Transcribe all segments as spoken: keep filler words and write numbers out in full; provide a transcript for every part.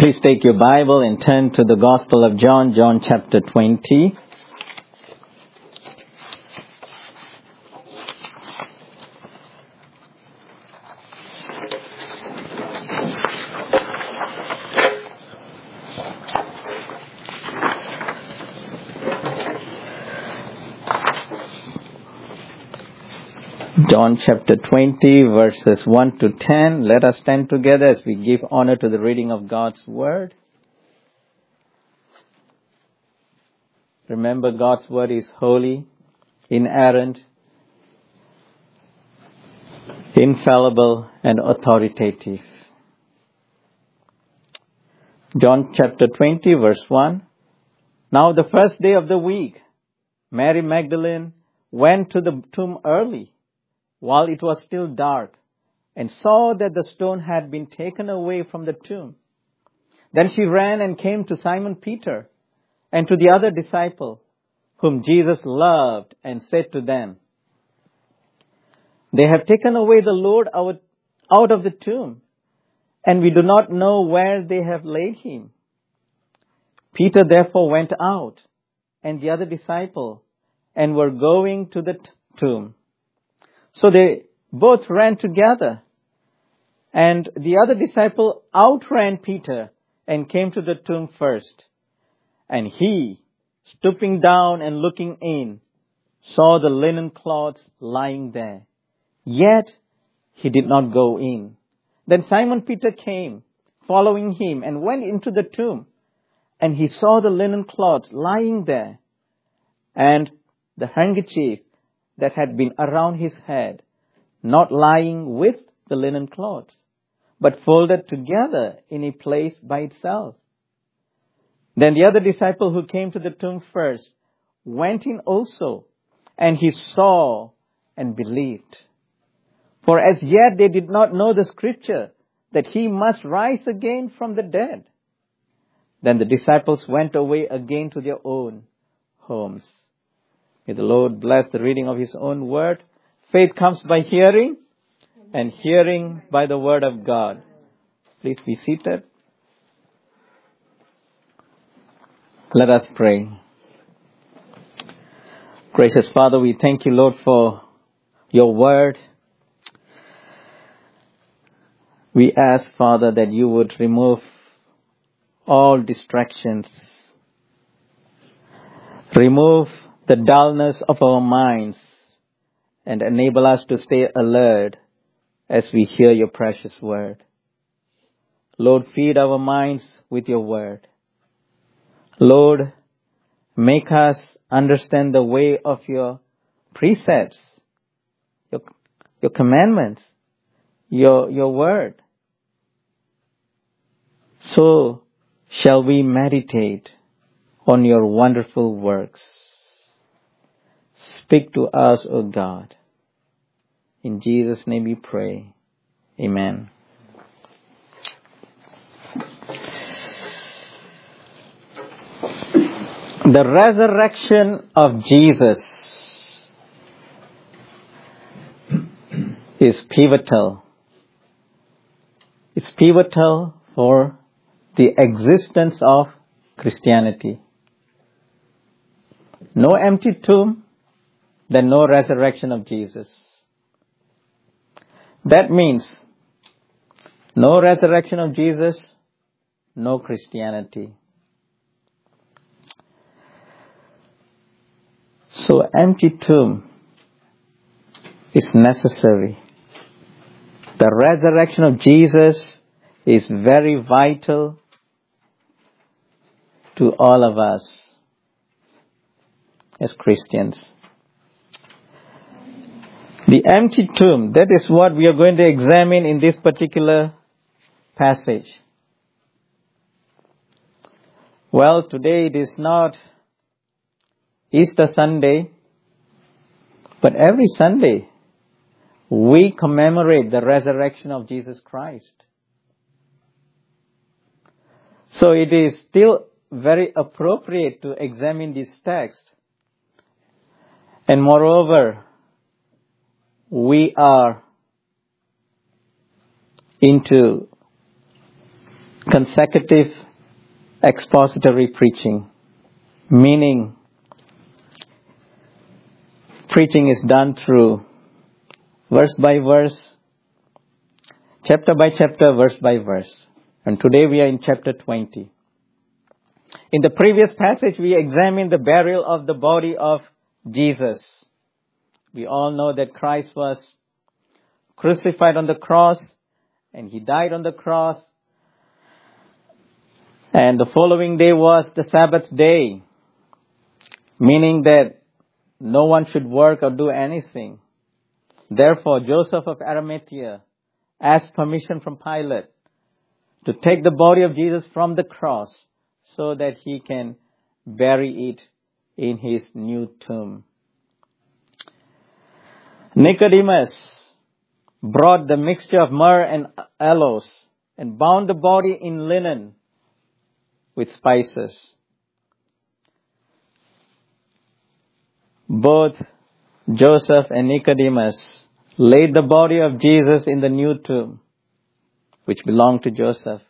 Please take your Bible and turn to the Gospel of John, John chapter twenty. John chapter twenty, verses one to ten. Let us stand together as we give honor to the reading of God's Word. Remember, God's Word is holy, inerrant, infallible, and authoritative. John chapter twenty, verse one. Now the first day of the week, Mary Magdalene went to the tomb early, while it was still dark, and saw that the stone had been taken away from the tomb. Then she ran and came to Simon Peter and to the other disciple, whom Jesus loved, and said to them, "They have taken away the Lord out, out of the tomb, and we do not know where they have laid him." Peter therefore went out, and the other disciple, and were going to the t- tomb. So they both ran together, and the other disciple outran Peter and came to the tomb first. And he, stooping down and looking in, saw the linen cloths lying there. Yet he did not go in. Then Simon Peter came, following him, and went into the tomb. And he saw the linen cloths lying there, and the handkerchief that had been around his head, not lying with the linen cloths, but folded together in a place by itself. Then the other disciple who came to the tomb first went in also, and he saw and believed. For as yet they did not know the scripture, that he must rise again from the dead. Then the disciples went away again to their own homes. May the Lord bless the reading of His own word. Faith comes by hearing, and hearing by the word of God. Please be seated. Let us pray. Gracious Father, we thank you, Lord, for your word. We ask, Father, that you would remove all distractions. Remove the dullness of our minds and enable us to stay alert as we hear your precious word. Lord, feed our minds with your word. Lord, make us understand the way of your precepts, your, your commandments, your, your word. So shall we meditate on your wonderful works. Speak to us, O God. In Jesus' name we pray. Amen. The resurrection of Jesus is pivotal. It's pivotal for the existence of Christianity. No empty tomb, then no resurrection of Jesus. That means no resurrection of Jesus, no Christianity. So empty tomb is necessary. The resurrection of Jesus is very vital to all of us as Christians. The empty tomb, that is what we are going to examine in this particular passage. Well, today it is not Easter Sunday, but every Sunday we commemorate the resurrection of Jesus Christ. So it is still very appropriate to examine this text. And moreover, we are into consecutive expository preaching, meaning preaching is done through verse by verse, chapter by chapter, verse by verse. And today we are in chapter twenty. In the previous passage, we examined the burial of the body of Jesus. We all know that Christ was crucified on the cross, and He died on the cross. And the following day was the Sabbath day, meaning that no one should work or do anything. Therefore, Joseph of Arimathea asked permission from Pilate to take the body of Jesus from the cross so that he can bury it in his new tomb. Nicodemus brought the mixture of myrrh and aloes and bound the body in linen with spices. Both Joseph and Nicodemus laid the body of Jesus in the new tomb, which belonged to Joseph.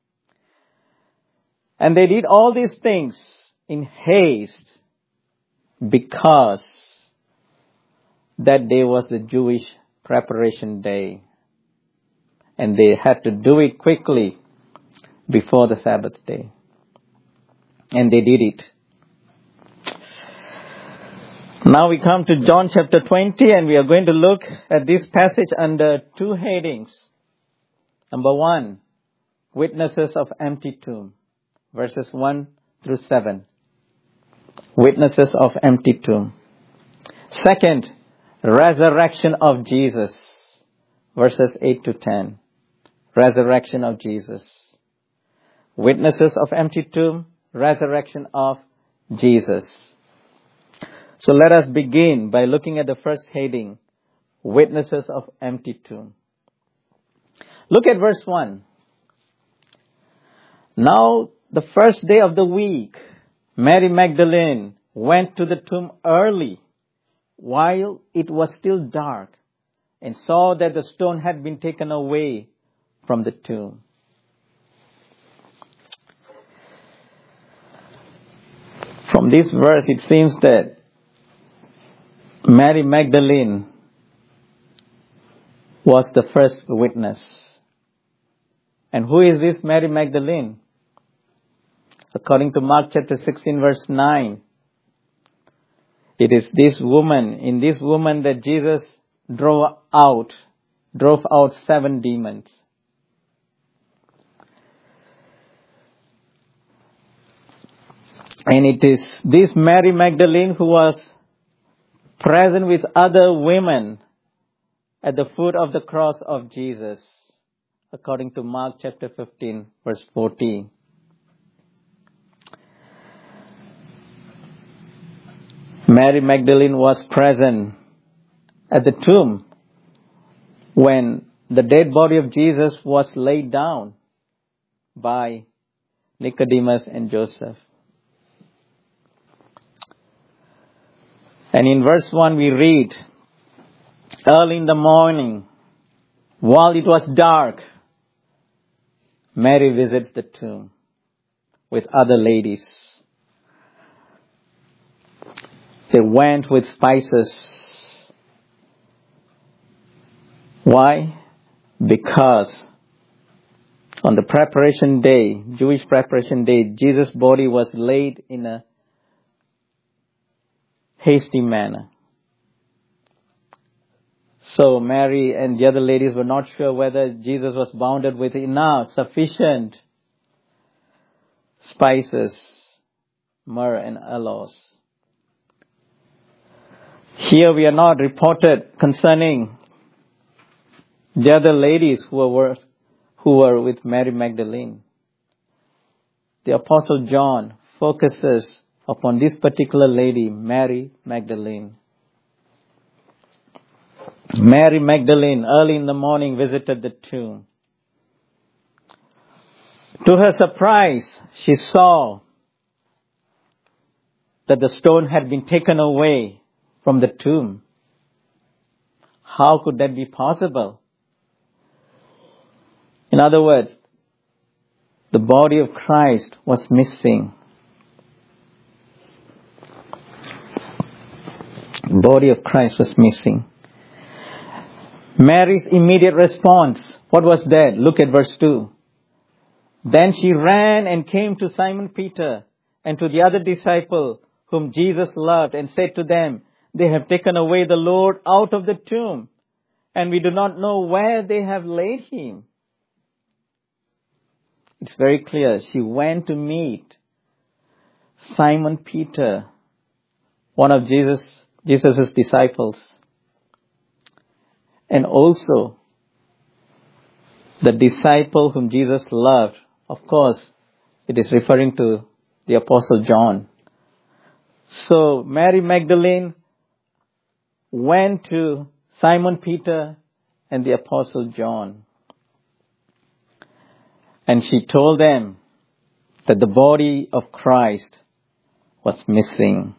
And they did all these things in haste because that day was the Jewish preparation day. And they had to do it quickly before the Sabbath day. And they did it. Now we come to John chapter twenty, and we are going to look at this passage under two headings. Number one, witnesses of empty tomb, verses one through seven. Witnesses of empty tomb. Second, resurrection of Jesus, verses eight to ten. Resurrection of Jesus. Witnesses of empty tomb, resurrection of Jesus. So let us begin by looking at the first heading, witnesses of empty tomb. Look at verse one. Now, the first day of the week, Mary Magdalene went to the tomb early, while it was still dark, and saw that the stone had been taken away from the tomb. From this verse, it seems that Mary Magdalene was the first witness. And who is this Mary Magdalene? According to Mark chapter sixteen, verse nine, it is this woman, in this woman that Jesus drove out, drove out seven demons. And it is this Mary Magdalene who was present with other women at the foot of the cross of Jesus, according to Mark chapter fifteen, verse fourteen. Mary Magdalene was present at the tomb when the dead body of Jesus was laid down by Nicodemus and Joseph. And in verse one we read, early in the morning, while it was dark, Mary visits the tomb with other ladies. They went with spices. Why? Because on the preparation day, Jewish preparation day, Jesus' body was laid in a hasty manner. So Mary and the other ladies were not sure whether Jesus was bounded with enough, sufficient spices, myrrh and aloes. Here we are not reported concerning the other ladies who were, who were with Mary Magdalene. The Apostle John focuses upon this particular lady, Mary Magdalene. Mary Magdalene, early in the morning, visited the tomb. To her surprise, she saw that the stone had been taken away from the tomb. How could that be possible? In other words, the body of Christ was missing. Body of Christ was missing. Mary's immediate response, what was that? Look at verse two. Then she ran and came to Simon Peter and to the other disciple whom Jesus loved and said to them, "They have taken away the Lord out of the tomb, and we do not know where they have laid him." It's very clear. She went to meet Simon Peter, one of Jesus Jesus' disciples, and also the disciple whom Jesus loved. Of course, it is referring to the Apostle John. So Mary Magdalene went to Simon Peter and the Apostle John, and she told them that the body of Christ was missing.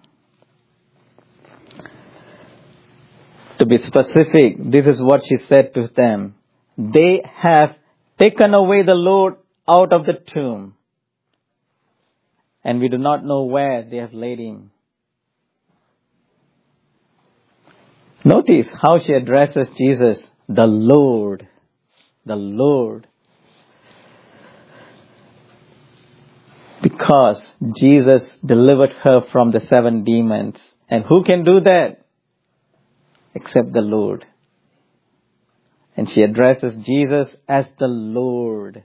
To be specific, this is what she said to them. They have taken away the Lord out of the tomb, and we do not know where they have laid him. Notice how she addresses Jesus, the Lord, the Lord. Because Jesus delivered her from the seven demons. And who can do that? Except the Lord. And she addresses Jesus as the Lord.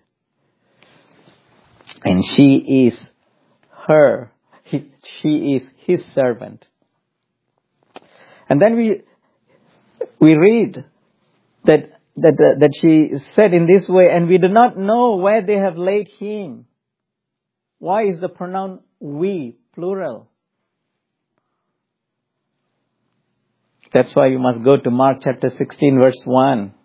And she is her, he, she is his servant. And then we we read that that uh, that she said in this way, and we do not know where they have laid him. Why is the pronoun we plural? That's why you must go to Mark chapter sixteen verse one.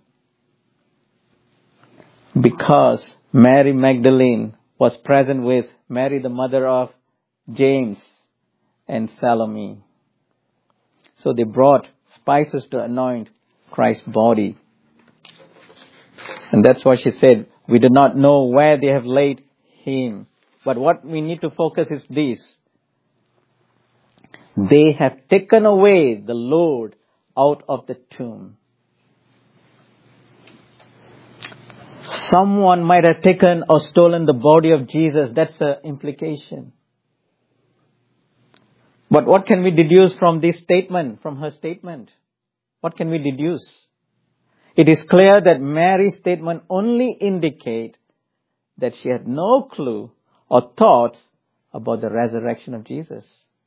Because Mary Magdalene was present with Mary, the mother of James and Salome. So they brought spices to anoint Christ's body. And that's why she said, we do not know where they have laid him. But what we need to focus is this. They have taken away the Lord out of the tomb. Someone might have taken or stolen the body of Jesus. That's the implication. But what can we deduce from this statement, from her statement? What can we deduce? It is clear that Mary's statement only indicates that she had no clue or thoughts about the resurrection of Jesus.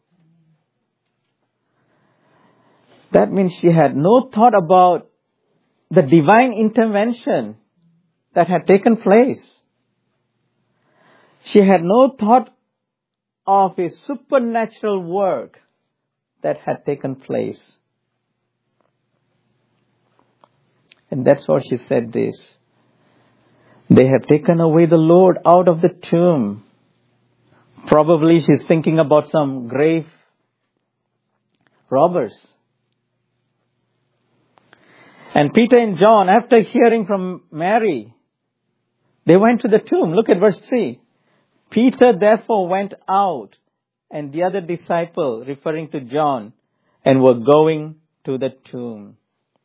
That means she had no thought about the divine intervention that had taken place. She had no thought of a supernatural work that had taken place. And that's why she said this. They have taken away the Lord out of the tomb. Probably she's thinking about some grave robbers. And Peter and John, after hearing from Mary, they went to the tomb. Look at verse three. Peter therefore went out, and the other disciple, referring to John, and were going to the tomb.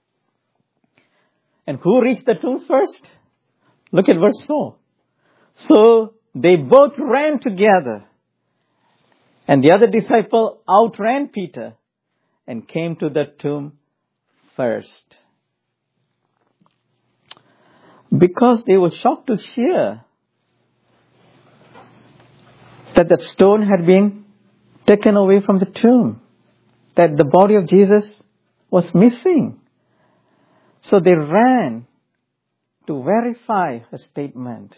And who reached the tomb first? Look at verse four. So they both ran together, and the other disciple outran Peter and came to the tomb first. Because they were shocked to hear that the stone had been taken away from the tomb, that the body of Jesus was missing. So they ran to verify her statement.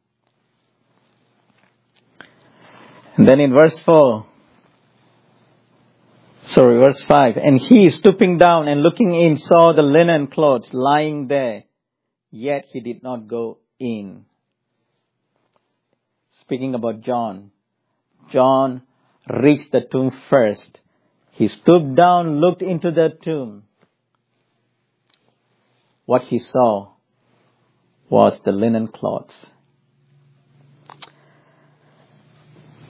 And then in verse four, sorry, verse five, and he, stooping down and looking in, saw the linen clothes lying there, yet he did not go in. Speaking about John, John reached the tomb first. He stooped down, looked into the tomb. What he saw was the linen cloths.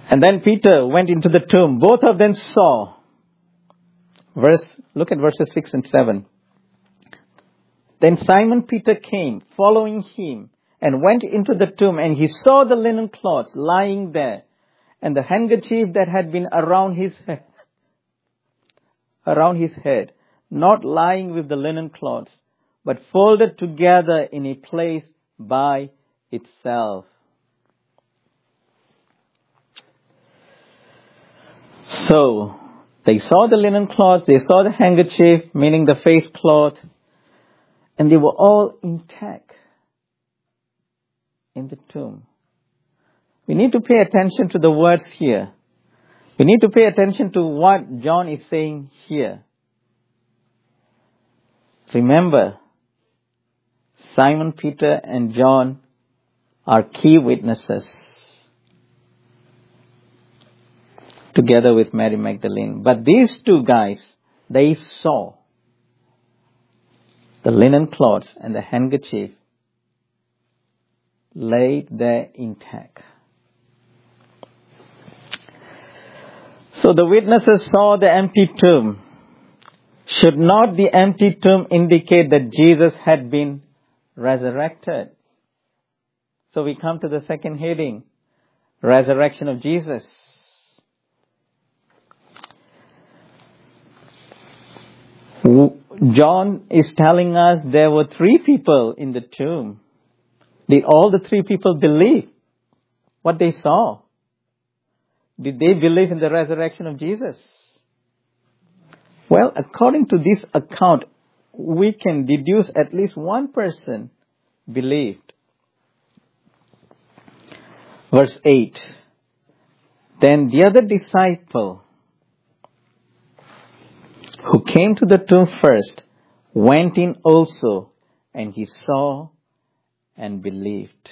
And then Peter went into the tomb. Both of them saw. Verse, look at verses six and seven. Then Simon Peter came, following him, and went into the tomb, and he saw the linen cloths lying there, and the handkerchief that had been around his head, around his head, not lying with the linen cloths, but folded together in a place by itself. So, they saw the linen cloths, they saw the handkerchief, meaning the face cloth, and they were all intact in the tomb. We need to pay attention to the words here. We need to pay attention to what John is saying here. Remember, Simon Peter and John are key witnesses, together with Mary Magdalene. But these two guys, they saw the linen cloths and the handkerchief laid there intact. So the witnesses saw the empty tomb. Should not the empty tomb indicate that Jesus had been resurrected? So we come to the second heading, resurrection of Jesus. John is telling us there were three people in the tomb. Did all the three people believe what they saw? Did they believe in the resurrection of Jesus? Well, according to this account, we can deduce at least one person believed. Verse eight. Then the other disciple who came to the tomb first went in also, and he saw and believed.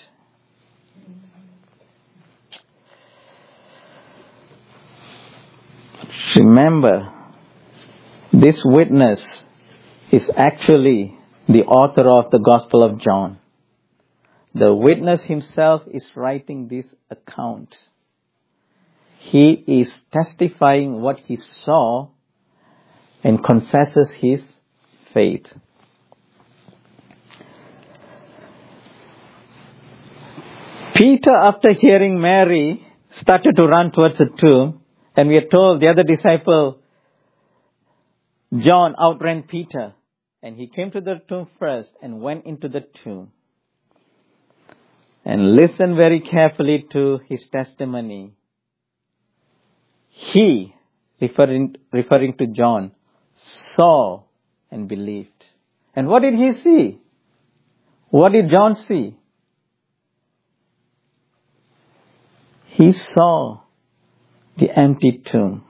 Remember, this witness is actually the author of the Gospel of John. The witness himself is writing this account. He is testifying what he saw and confesses his faith. Peter, after hearing Mary, started to run towards the tomb, and we are told the other disciple, John, outran Peter, and he came to the tomb first and went into the tomb. And listen very carefully to his testimony. He, referring, referring to John, saw and believed. And what did he see? What did John see? He saw the empty tomb.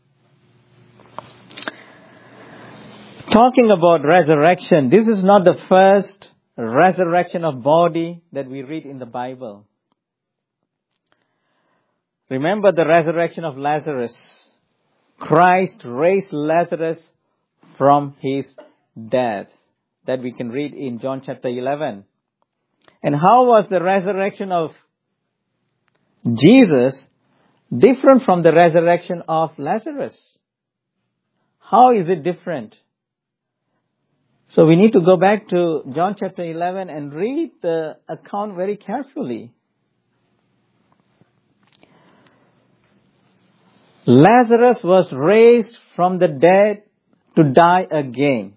Talking about resurrection, this is not the first resurrection of body that we read in the Bible. Remember the resurrection of Lazarus. Christ raised Lazarus from his death. That we can read in John chapter eleven. And how was the resurrection of Jesus different from the resurrection of Lazarus? How is it different? So we need to go back to John chapter eleven and read the account very carefully. Lazarus was raised from the dead to die again.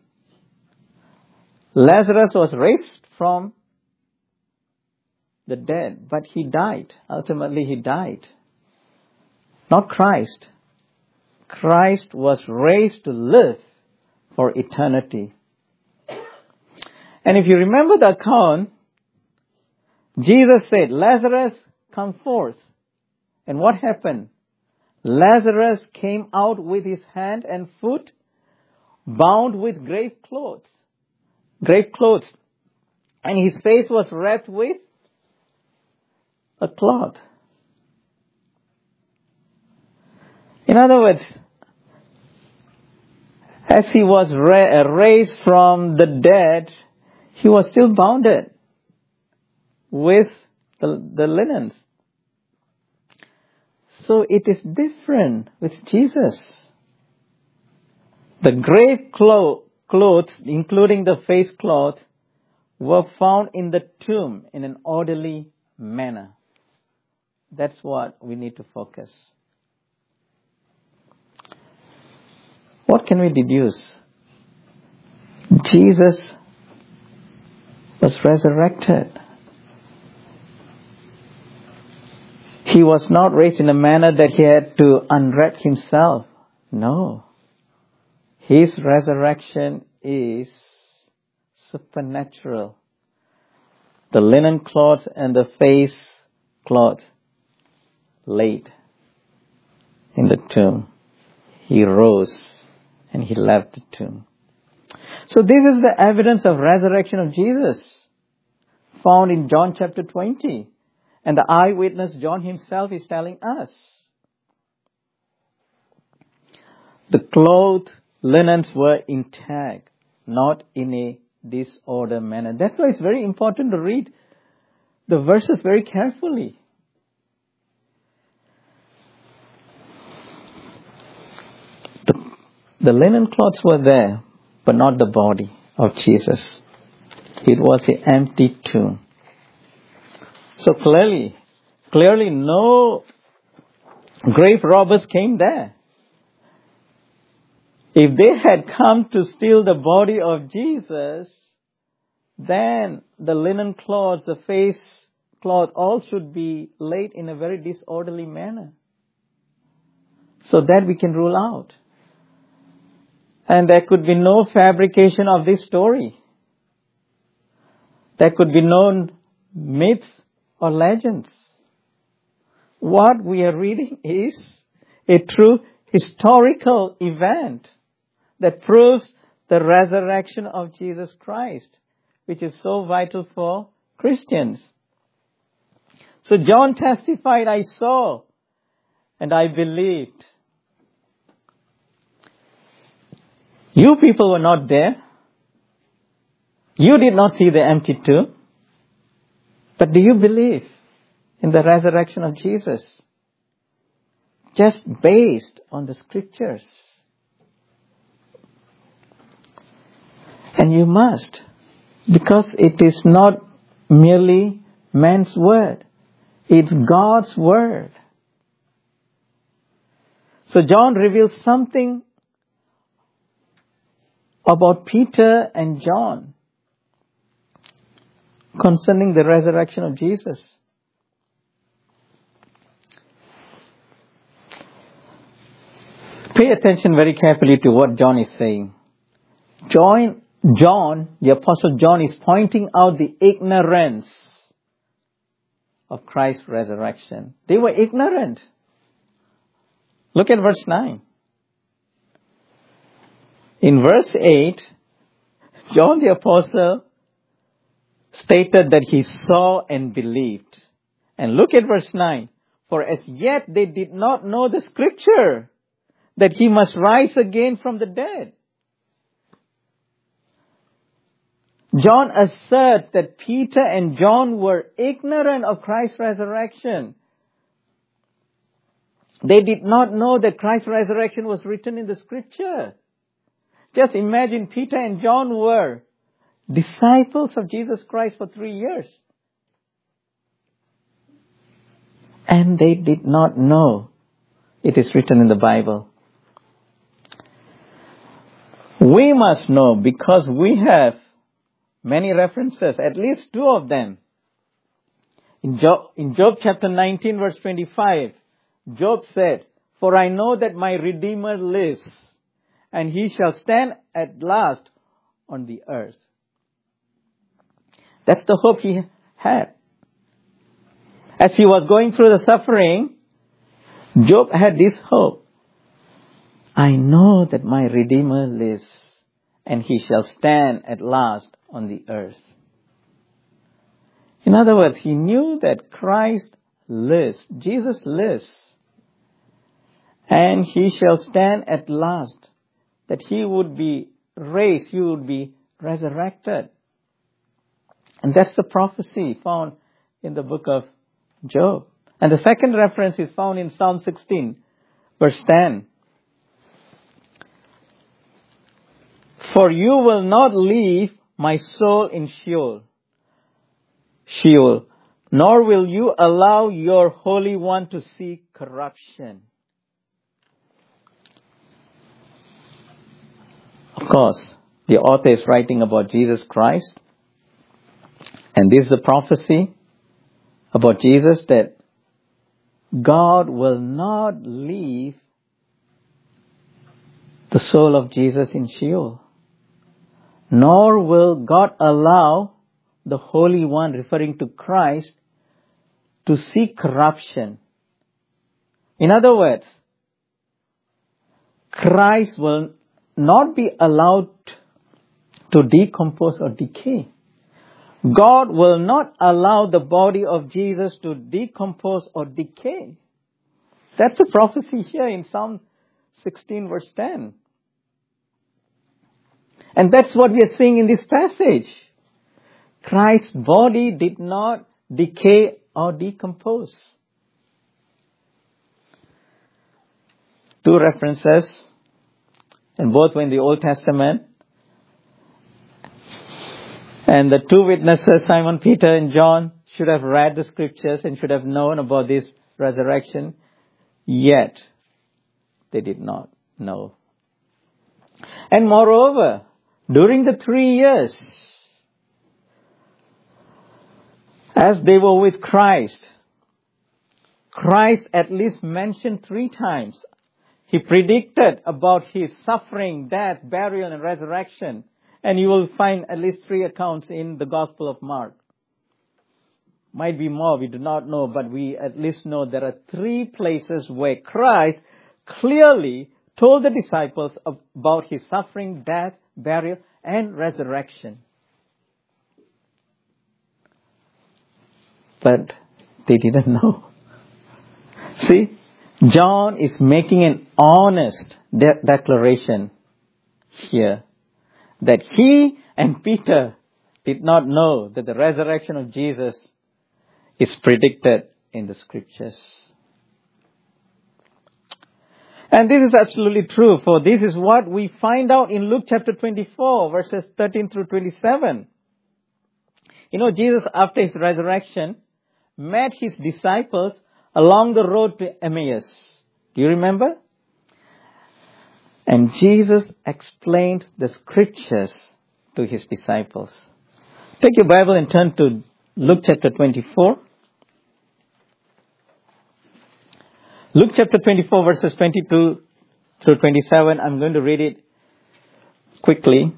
Lazarus was raised from the dead, but he died. Ultimately, he died. Not Christ. Christ was raised to live for eternity. And if you remember the account, Jesus said, Lazarus, come forth. And what happened? Lazarus came out with his hand and foot bound with grave clothes. Grave clothes. And his face was wrapped with a cloth. In other words, as he was ra- raised from the dead, he was still bounded with the, the linens. So it is different with Jesus. The grave clo- clothes, including the face cloth, were found in the tomb in an orderly manner. That's what we need to focus. What can we deduce? Jesus was resurrected. He was not raised in a manner that he had to unwrap himself. No. His resurrection is supernatural. The linen cloth and the face cloth laid in the tomb. He rose and he left the tomb. So this is the evidence of resurrection of Jesus found in John chapter twenty. And the eyewitness John himself is telling us. The clothes, linens were intact, not in a disorder manner. That's why it's very important to read the verses very carefully. The, the linen cloths were there, but not the body of Jesus. It was an empty tomb. So clearly, clearly no grave robbers came there. If they had come to steal the body of Jesus, then the linen cloth, the face cloth, all should be laid in a very disorderly manner. So that we can rule out. And there could be no fabrication of this story. There could be no myths or legends. What we are reading is a true historical event that proves the resurrection of Jesus Christ, which is so vital for Christians. So John testified, I saw and I believed. You people were not there. You did not see the empty tomb. But do you believe in the resurrection of Jesus? Just based on the scriptures. And you must, because it is not merely man's word. It's God's word. So John reveals something about Peter and John concerning the resurrection of Jesus. Pay attention very carefully to what John is saying. John, John, the Apostle John, is pointing out the ignorance of Christ's resurrection. They were ignorant. Look at verse nine. In verse eight, John the Apostle stated that he saw and believed. And look at verse nine. For as yet they did not know the scripture that he must rise again from the dead. John asserts that Peter and John were ignorant of Christ's resurrection. They did not know that Christ's resurrection was written in the scripture. Just imagine Peter and John were disciples of Jesus Christ for three years. And they did not know it is written in the Bible. We must know because we have many references, at least two of them. In Job, in Job chapter nineteen verse twenty-five, Job said, For I know that my Redeemer lives, and he shall stand at last on the earth. That's the hope he had. As he was going through the suffering, Job had this hope. I know that my Redeemer lives, and he shall stand at last on the earth. In other words, he knew that Christ lives, Jesus lives, and he shall stand at last, that he would be raised, he would be resurrected. And that's the prophecy found in the book of Job. And the second reference is found in Psalm sixteen, verse ten. For you will not leave my soul in Sheol, Sheol, nor will you allow your Holy One to see corruption. Of course, the author is writing about Jesus Christ. And this is the prophecy about Jesus, that God will not leave the soul of Jesus in Sheol, nor will God allow the Holy One, referring to Christ, to see corruption. In other words, Christ will not be allowed to decompose or decay. God will not allow the body of Jesus to decompose or decay. That's the prophecy here in Psalm sixteen, verse ten. And that's what we are seeing in this passage. Christ's body did not decay or decompose. Two references, and both were in the Old Testament. And the two witnesses, Simon Peter and John, should have read the scriptures and should have known about this resurrection. Yet, they did not know. And moreover, during the three years, as they were with Christ, Christ at least mentioned three times. He predicted about his suffering, death, burial, and resurrection. And you will find at least three accounts in the Gospel of Mark. Might be more, we do not know, but we at least know there are three places where Christ clearly told the disciples about his suffering, death, burial, and resurrection. But they didn't know. See, John is making an honest de- declaration here that he and Peter did not know that the resurrection of Jesus is predicted in the scriptures. And this is absolutely true, for this is what we find out in Luke chapter twenty-four, verses thirteen through twenty-seven. You know, Jesus, after his resurrection, met his disciples along the road to Emmaus. Do you remember? And Jesus explained the scriptures to his disciples. Take your Bible and turn to Luke chapter twenty-four. Luke chapter twenty-four, verses twenty-two through twenty-seven. I'm going to read it quickly.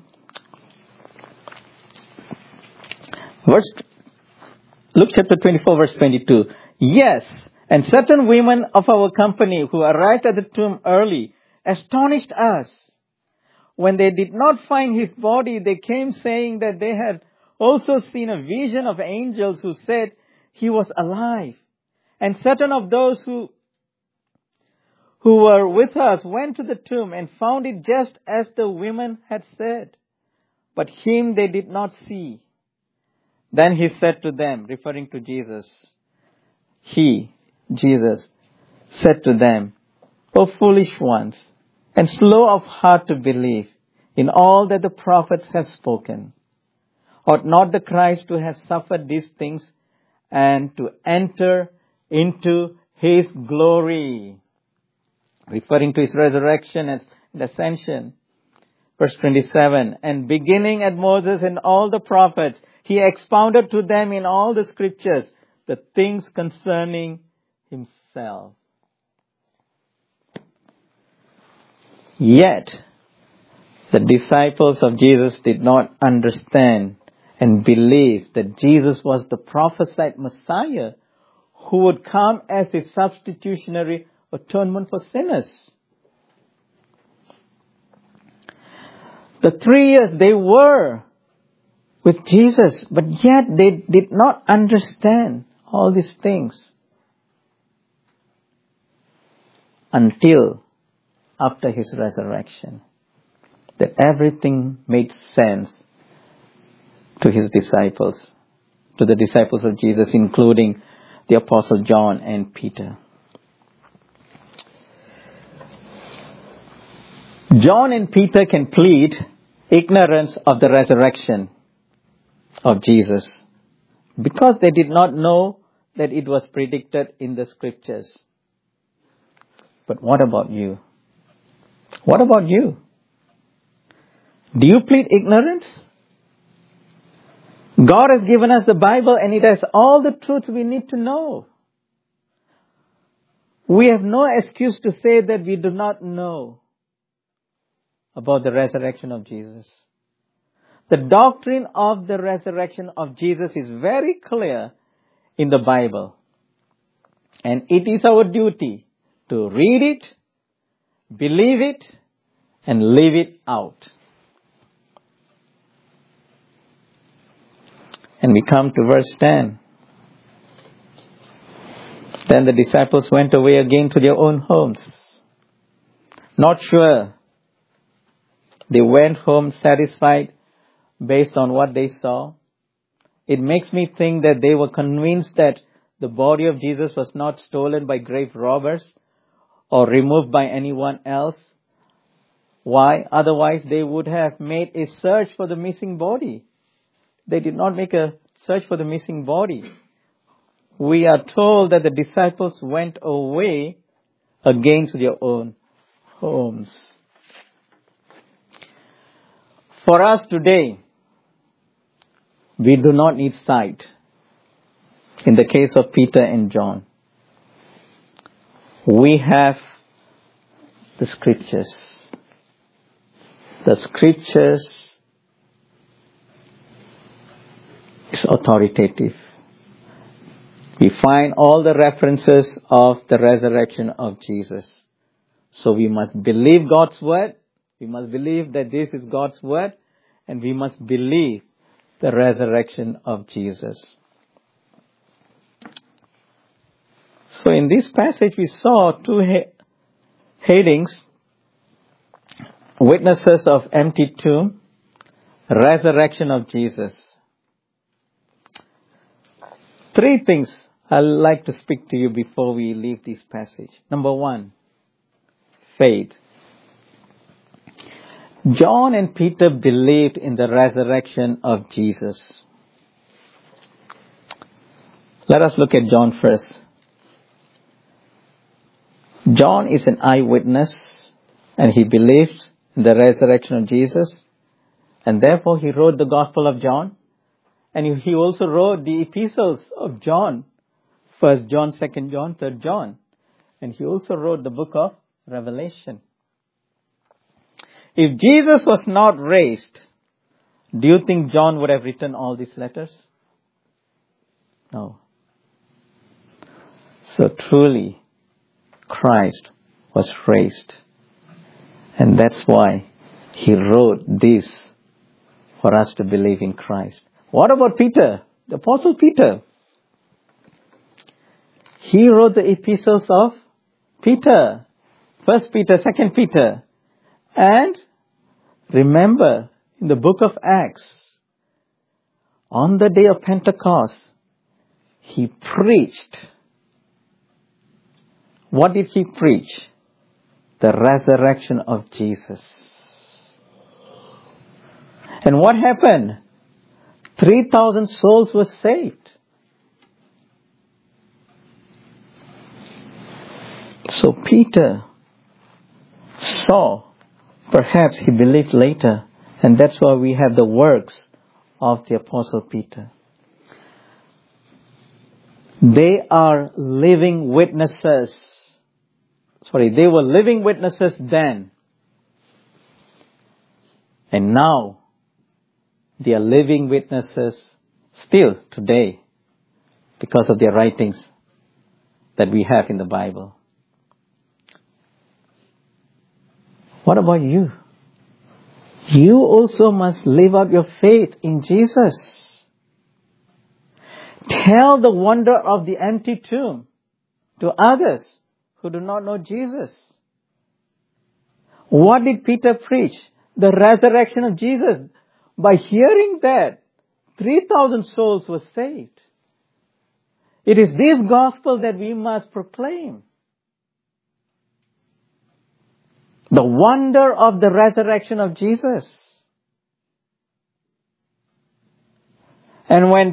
Verse, Luke chapter twenty-four, verse twenty-two. Yes, and certain women of our company who arrived at the tomb early astonished us. When they did not find his body, they came saying that they had also seen a vision of angels who said he was alive. And certain of those who who were with us went to the tomb and found it just as the women had said. But him they did not see. Then he said to them, referring to Jesus, he, Jesus, said to them, O foolish ones, and slow of heart to believe in all that the prophets have spoken. Ought not the Christ to have suffered these things and to enter into his glory? Referring to his resurrection and ascension. Verse twenty-seven, and beginning at Moses and all the prophets, he expounded to them in all the scriptures the things concerning himself. Yet, the disciples of Jesus did not understand and believe that Jesus was the prophesied Messiah who would come as a substitutionary atonement for sinners. The three years they were with Jesus, but yet they did not understand all these things until after his resurrection, that everything made sense to his disciples, to the disciples of Jesus, including the Apostle John and Peter. John and Peter can plead ignorance of the resurrection of Jesus because they did not know that it was predicted in the scriptures. But what about you? What about you? Do you plead ignorance? God has given us the Bible and it has all the truths we need to know. We have no excuse to say that we do not know about the resurrection of Jesus. The doctrine of the resurrection of Jesus is very clear in the Bible. And it is our duty to read it, believe it, and live it out. And we come to verse ten. Then the disciples went away again to their own homes. Not sure. They went home satisfied based on what they saw. It makes me think that they were convinced that the body of Jesus was not stolen by grave robbers or removed by anyone else. Why? Otherwise, they would have made a search for the missing body. They did not make a search for the missing body. We are told that the disciples went away again to their own homes. For us today, we do not need sight. In the case of Peter and John, we have the scriptures. The scriptures is authoritative. We find all the references of the resurrection of Jesus. So we must believe God's word. We must believe that this is God's word. And we must believe the resurrection of Jesus. So in this passage we saw two he- headings. Witnesses of empty tomb. Resurrection of Jesus. Three things I'd like to speak to you before we leave this passage. Number one, faith. John and Peter believed in the resurrection of Jesus. Let us look at John first. John is an eyewitness and he believed in the resurrection of Jesus, and therefore he wrote the Gospel of John, and he also wrote the epistles of John, First John, Second John, Third John, and he also wrote the book of Revelation. If Jesus was not raised, do you think John would have written all these letters? No. So truly, Christ was raised. And that's why he wrote this for us to believe in Christ. What about Peter, the Apostle Peter? He wrote the epistles of Peter, First Peter, Second Peter. And remember, in the book of Acts, on the day of Pentecost, he preached. What did he preach? The resurrection of Jesus. And what happened? three thousand souls were saved. So Peter saw, perhaps he believed later, and that's why we have the works of the Apostle Peter. They are living witnesses. Sorry, they were living witnesses then. And now, they are living witnesses still today because of their writings that we have in the Bible. What about you? You also must live out your faith in Jesus. Tell the wonder of the empty tomb to others who do not know Jesus. What did Peter preach? The resurrection of Jesus. By hearing that, three thousand souls were saved. It is this gospel that we must proclaim. The wonder of the resurrection of Jesus. And when,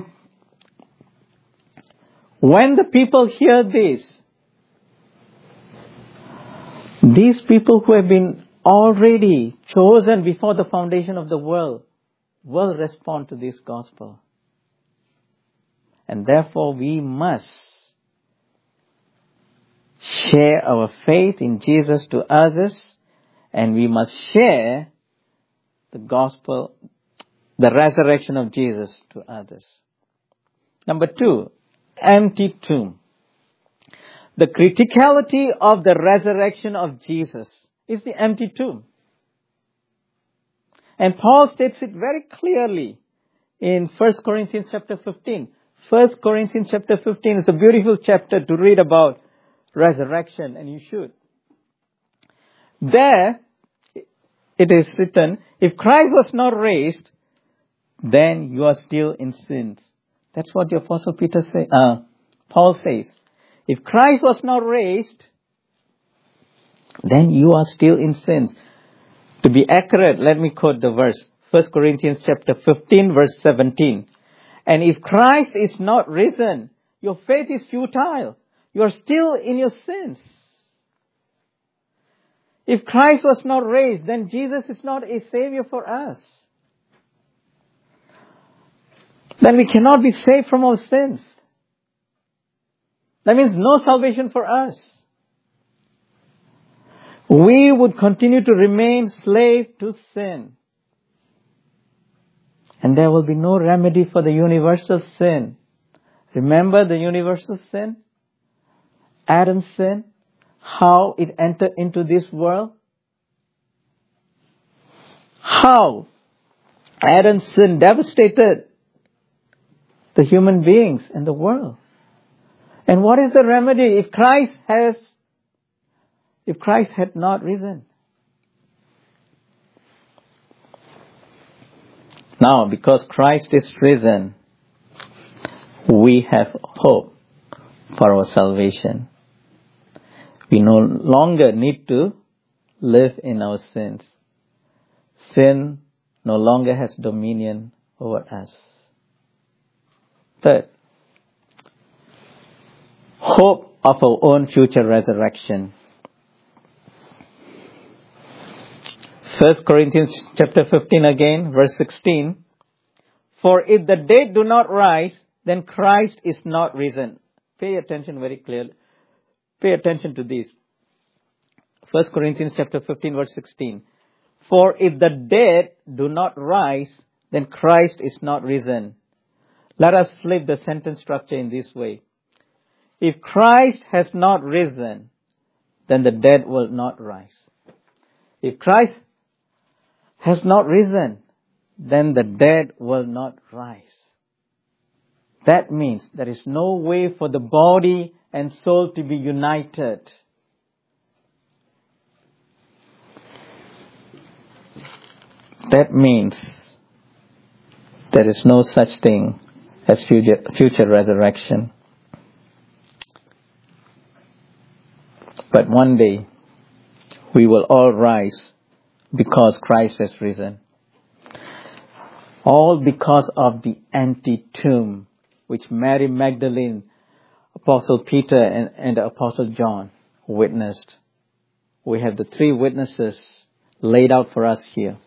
when the people hear this, these people who have been already chosen before the foundation of the world will respond to this gospel. And therefore we must share our faith in Jesus to others, and we must share the gospel, the resurrection of Jesus to others. Number two, empty tomb. The criticality of the resurrection of Jesus is the empty tomb. And Paul states it very clearly in First Corinthians chapter fifteen. First Corinthians chapter fifteen is a beautiful chapter to read about resurrection, and you should. There, it is written, if Christ was not raised, then you are still in sins. That's what the Apostle Peter say, uh, Paul says. If Christ was not raised, then you are still in sins. To be accurate, let me quote the verse. First Corinthians chapter fifteen, verse seventeen. And if Christ is not risen, your faith is futile. You are still in your sins. If Christ was not raised, then Jesus is not a savior for us. Then we cannot be saved from our sins. That means no salvation for us. We would continue to remain slave to sin. And there will be no remedy for the universal sin. Remember the universal sin? Adam's sin? How it entered into this world? How Adam's sin devastated the human beings and the world. And what is the remedy if Christ has, if Christ had not risen? Now, because Christ is risen, we have hope for our salvation. We no longer need to live in our sins. Sin no longer has dominion over us. Third, hope of our own future resurrection. First Corinthians chapter fifteen again, verse sixteen. For if the dead do not rise, then Christ is not risen. Pay attention very clearly. Pay attention to this. First Corinthians chapter fifteen, verse sixteen. For if the dead do not rise, then Christ is not risen. Let us flip the sentence structure in this way. If Christ has not risen, then the dead will not rise. If Christ has not risen, then the dead will not rise. That means there is no way for the body and soul to be united. That means there is no such thing as future, future resurrection. But one day, we will all rise because Christ has risen. All because of the empty tomb which Mary Magdalene, Apostle Peter, and, and Apostle John witnessed. We have the three witnesses laid out for us here.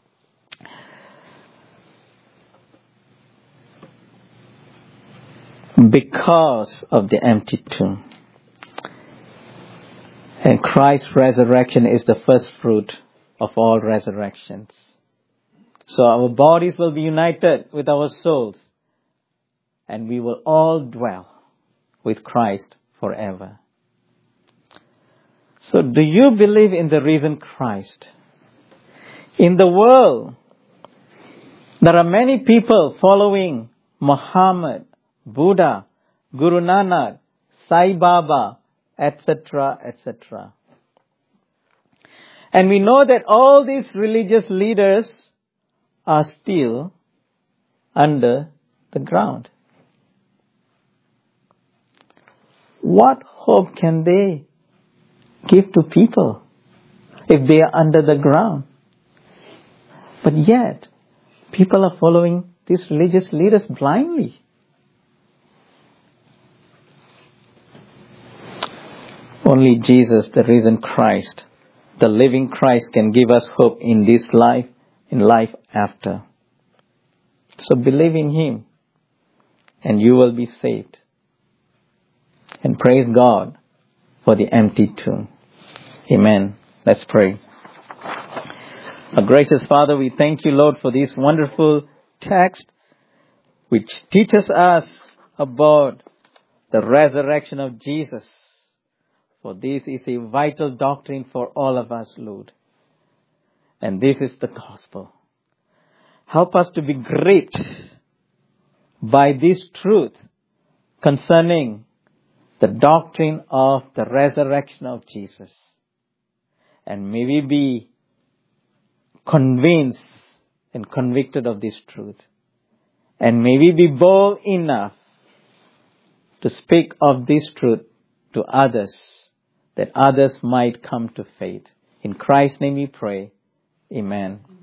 Because of the empty tomb. And Christ's resurrection is the first fruit of all resurrections. So our bodies will be united with our souls, and we will all dwell with Christ forever. So do you believe in the risen Christ? In the world, there are many people following Muhammad, Buddha, Guru Nanak, Sai Baba, et cetera, et cetera. And we know that all these religious leaders are still under the ground. what hope can they give to people if they are under the ground? But yet, people are following these religious leaders blindly. Only Jesus, the risen Christ, the living Christ, can give us hope in this life, in life after. So believe in Him, and you will be saved. And praise God for the empty tomb. Amen. Let's pray. Our gracious Father, we thank you, Lord, for this wonderful text which teaches us about the resurrection of Jesus. For this is a vital doctrine for all of us, Lord. And this is the gospel. Help us to be gripped by this truth concerning the doctrine of the resurrection of Jesus. And may we be convinced and convicted of this truth. And may we be bold enough to speak of this truth to others, that others might come to faith. In Christ's name we pray. Amen.